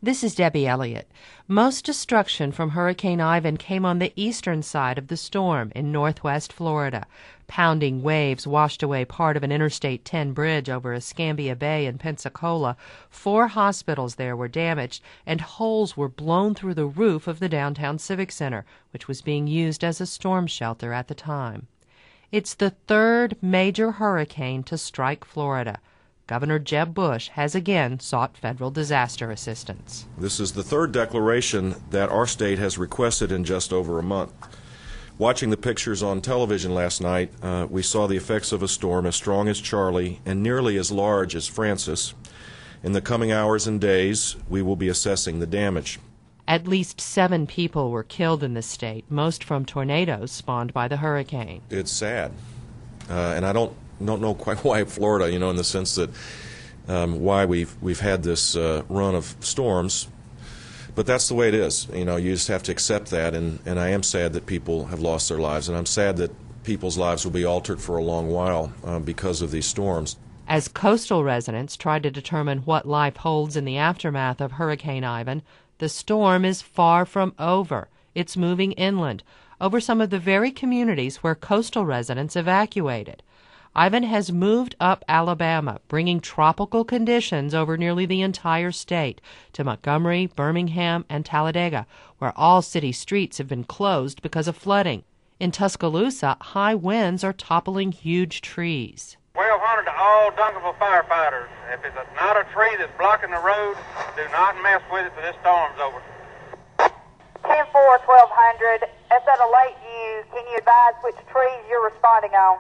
This is Debbie Elliott. Most destruction from Hurricane Ivan came on the eastern side of the storm in northwest Florida. Pounding waves washed away part of an Interstate 10 bridge over Escambia Bay in Pensacola. 4 hospitals there were damaged, and holes were blown through the roof of the downtown Civic Center, which was being used as a storm shelter at the time. It's the third major hurricane to strike Florida. Governor Jeb Bush has again sought federal disaster assistance. This is the third declaration that our state has requested in just over a month. Watching the pictures on television last night, we saw the effects of a storm as strong as Charley and nearly as large as Francis. In the coming hours and days, we will be assessing the damage. At least 7 people were killed in the state, most from tornadoes spawned by the hurricane. It's sad, and I don't know quite why Florida, in the sense that why we've had this run of storms, but that's the way it is. You just have to accept that, and I am sad that people have lost their lives, and I'm sad that people's lives will be altered for a long while because of these storms. As coastal residents try to determine what life holds in the aftermath of Hurricane Ivan, the storm is far from over. It's moving inland, over some of the very communities where coastal residents evacuated. Ivan has moved up Alabama, bringing tropical conditions over nearly the entire state to Montgomery, Birmingham, and Talladega, where all city streets have been closed because of flooding. In Tuscaloosa, high winds are toppling huge trees. 1,200 to all Duncanville firefighters. If it's not a tree that's blocking the road, do not mess with it till this storm's over. 10-4, 1,200. That's at a late view. Can you advise which trees you're responding on?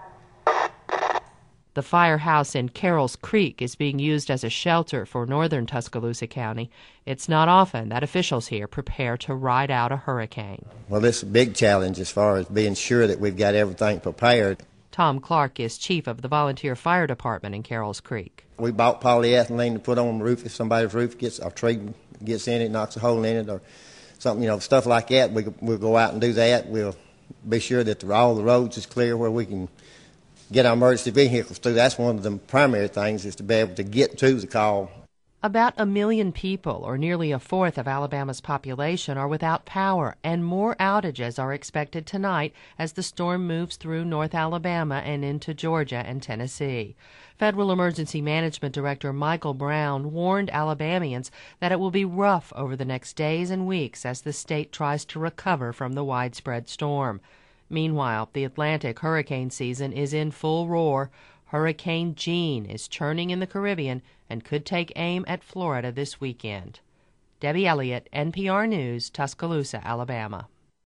The firehouse in Carroll's Creek is being used as a shelter for northern Tuscaloosa County. It's not often that officials here prepare to ride out a hurricane. Well, this is a big challenge as far as being sure that we've got everything prepared. Tom Clark is chief of the volunteer fire department in Carroll's Creek. We bought polyethylene to put on the roof if somebody's roof gets, a tree gets in it, knocks a hole in it, or something, stuff like that. We'll go out and do that. We'll be sure that all the roads is clear where we can get our emergency vehicles through. That's one of the primary things, is to be able to get to the call. About 1 million people, or nearly a fourth of Alabama's population, are without power, and more outages are expected tonight as the storm moves through North Alabama and into Georgia and Tennessee. Federal Emergency Management Director Michael Brown warned Alabamians that it will be rough over the next days and weeks as the state tries to recover from the widespread storm. Meanwhile, the Atlantic hurricane season is in full roar. Hurricane Jeanne is churning in the Caribbean and could take aim at Florida this weekend. Debbie Elliott, NPR News, Tuscaloosa, Alabama.